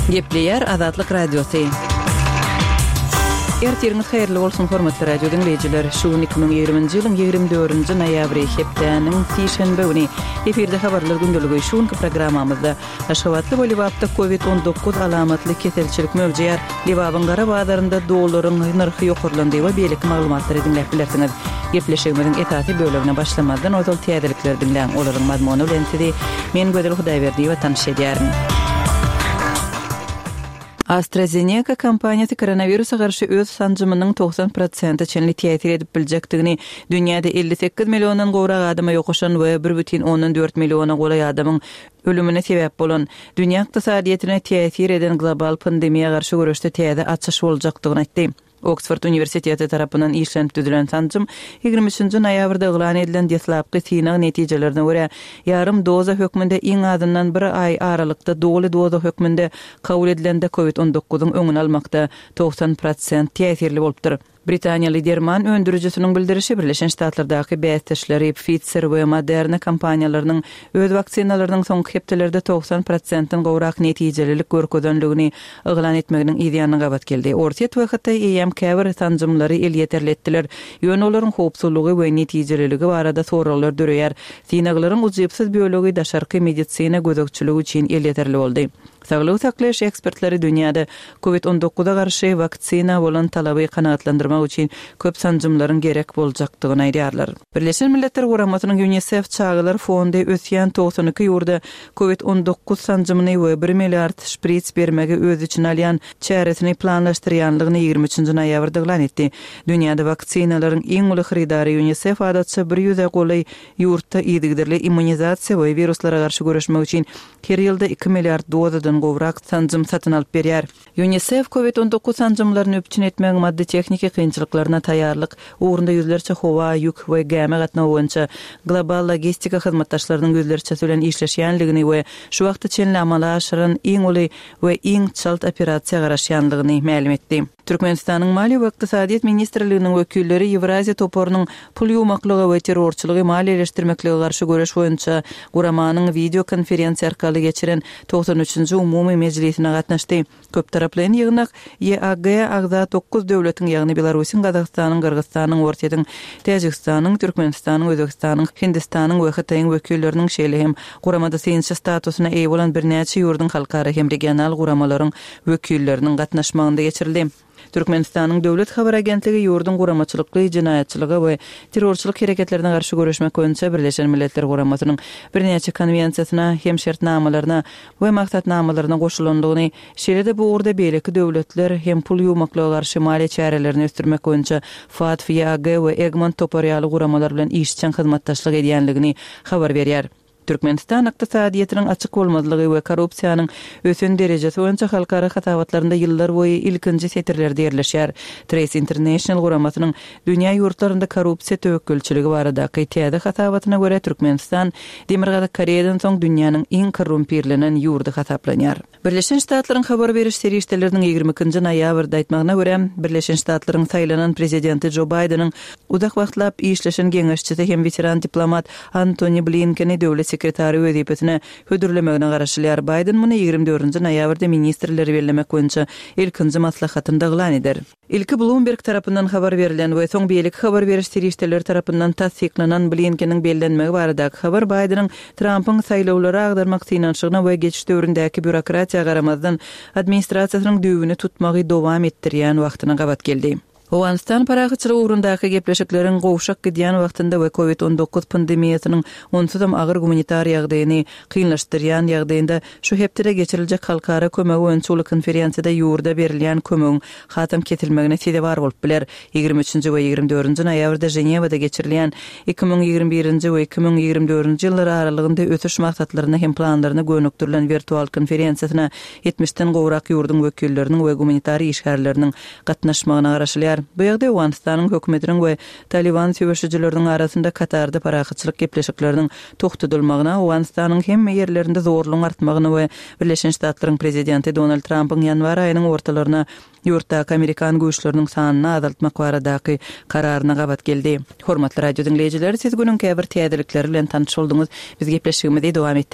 Gepleyer Azatlyk Radiosu. Ertiriniz hayırlı bolsun hormatly radio dinleyijiler. Şu 2020-nji ýylyň 24-nji noýabry hepdeniň sişenbe güni efirde habarlar gündöligi şuňky programmamyzda aşawatly bolibapda COVID-19 alamatly keselçilik mövjüýär. Libabyň gara bazarynda dolaryň narhy ýokurlandy we beýlik maglumatlary dinläp bilersiňiz. Gepleşigimiziň etati bölümine başlamadan ozal täzelikler dinläň olaryň mazmuny bilen sizi men Gödel Hudaýberdi we tanış edýärim. AstraZeneca kampaniýasy koronawirusa garşy öz sanjymynyň 90% çenli täsir edip biljekdigini, dünýäde 58 million gowrak adama ýokuşan we 1,4 million golay adamyň ölümine sebäp bolan dünýä ykdysadyýetyne täsir eden global pandemiýa garşy görüşde täze açyş boljakdygyny aýtdy. Oxford Universiteti tarapyndan işlenip düzülen sanjym 23-nji noýabrda eglan edilen deslapky synag netijelerine görä ýarym doza hökmünde iň azyndan bir ay aralykda doly doza hökmünde kabul edilende COVID-19-yň öňüni almakda 90% täsirli bolupdyr. Britaniýa liderman öndürüjüsiniň bildirişi Birleşen Ştatlardaky bäsleşleri Pfizer we Moderna kompaniýalarynyň öz vaksinalarynyň soňky hepdelerde 90%-den gowrak netijelilik görkezdenligini eglan etmeginiň ýa-da gabat geldi. Orta wagtda EM käbir sanjymlary el ýeterletdiler. Ýöne olaryň howpsuzlygy we netijeliligi barada soralar döreýär. Synaglaryň uzypsyz biology daşarky medisina gözükçüligi üçin el ýeterli boldy. Sağlyk saklaýyş ekspertleri dünýäde COVID-19-a garşy vaksina bolan talaby kanagatlandyrmak üçin köp sanjymlaryň gerek boljakdygyny aýdýarlar. Birleşen Milletler Guramatynyň UNICEF çağılar fondy ötýän 92 ýurda COVID-19 sanjymyny we 1 milliard şprits bermegi öz için alýan çäresini planlaşdyrýanlygyny 23-nji noýabrda eglan etdi. Dünýäde vaksinalaryň iň uly xaridary UNICEF adatça 100 golay ýurtda ýedigdirli immunizasiýa we viruslara garşy görüşmek üçin her ýylda 2 milliard dozadan gowrak sanjym satyn alyp berýär. UNICEF COVID-19 sanjymlaryny öpçün etmek maddi tekniki kynçylyklaryna taýýarlyk, ugrunda ýüzlerçe howa, ýük we gäme gatnawy boýunça global logistika hyzmatdaşlarynyň gözlerçe bilen işleşýänligini we şu wagtda çenli amala aşyran iň uly we iň çalt operasiýa garaşýanlygyny ma'lum etdi. Türkmenistanyň Mali we Ykdysadyýet ministrliginiň wekilleri Ewraziýa toporunyň pul ýumaklygy we terrorçylygy maliýeleşdirmekligi garşy görüş boýunça Guramanyň video konferensiýa arkaly geçiren 93-nji umumy mejlisine gatnaşdy. Köp taraply ýygynak EAG agza 9 döwletiň ýagny Belarusyň, Kazakstanyň, Kyrgyzstanyň, Ortiýanyň, Täjikstanyň, Türkmenistanyň, Özbekistanyň, Hindistanyň we Hitaýyň wekilleriniň şeýle hem Guramada synçy statusyna eýe bolan birnäçe ýurdun halkara hem regional guramalaryň wekilleriniň gatnaşmagynda geçirildi. Türkmenistanyň döwlet habar agentligi ýurdun guramaçylyky, jinaýatçylygy we terrorçylyk hereketlerine garşy görüşmek boýunça Birleşen Milletler Guramatynyň birnäçe konvensiýasyna hem şertnamalaryna we maksatnamalaryna goşulandygyny, şeýle-de bu urda beýleki döwletler hem pul ýumaklyga garşy maliýe çärelerini ösdürmek boýunça FATF, EAG we Egmont toporýaly guramalar bilen işçiň hyzmatdaşlyk edýänligini habar berýär. Türkmenistan ykdysadyýetynyň açyk bolmazlygy we korrupsiýanyň ösen derejesi boýunça halkara hatawatlarynda ýyllar boýy ilkinji setirlerde ýerleşýär. Trace International Guramatynyň dünýä ýurtlarynda korrupsiýa töwekkülçiligi baradaky täze hatawatyna görä Türkmenistan Demirgazyk Koreýadan soň dünýäniň iň korrumpirlenen ýurdy hasaplanýar. Birleşen Ştatlaryň habar beriş serişdeleriniň 20-nji noýabrda aýtmagyna görä, Birleşen Ştatlaryň saýlanan prezidenti Joe Bidenyň uzak wagtlap işleşen geňeşçisi hem veteran diplomat Antony Blinken'i döwlet sekretary wezipetine hödürlemegine garaşylýar. Biden muny 24-nji noýabrda ministrleri bellemek boýunça ilkinji maslahatynda eglan eder. İlki Bloomberg tarapyndan habar berilen we soň beýlik habar beriş serişdeleri tarapyndan tasdiklanan Blinken'in bellenmegi baradaky habar Bidenyň Trump'yň saýlawlary agdarmak synanşygyna we geçiş döwründäki bürokratiýa garamazdan administrasiýasynyň düwüni tutmagy dowam etdirýän wagtyna gabat geldi. Howanstan paragyçylyk ugrundaky gepleşiklerin gowşak gidýän wagtynda we COVID-19 pandemiýasynyň onsuzam agyr humanitar ýagdaýyny kynlaşdyrýan ýagdaýynda şu hepdere geçiriljek halkara kömegi boýunça uly konferensiýada ýurda berilýän kömegiň hatam ketilmegine sebäp bar bolup biler. 23-nji we 24-nji noýabrda Jenewada geçirilýän 2021-nji we 2024-nji ýyllar aralygynda ötüş maksatlaryny hem planlaryny gönükdirilen virtual konferensiýasyna 70-den gowrak ýurdun wekilleriniň we humanitar işgärleriniň gatnaşmagyna garaşylýar. Bu ýagdaý Awganistanyň hökümetiniň we Taliban söwüşçileriniň arasynda Katarda paragyçylyk gepleşikleriniň togtudylmagyna, Awganistanyň hem ýerlerinde zorlugyň artmagyna we Birleşen Ştatlaryň prezidenti Donald Trump'yň ýanwar aýynyň ortalaryna ýurtdaky Amerikan güýçleriniň sanyny azaltmak baradaky kararyna gabat geldi. Hormatly radio dinleyijiler, siz günüň käbir täzelikleri bilen tanış bolduňyz. Biz gepleşigimizi dowam etdirýär.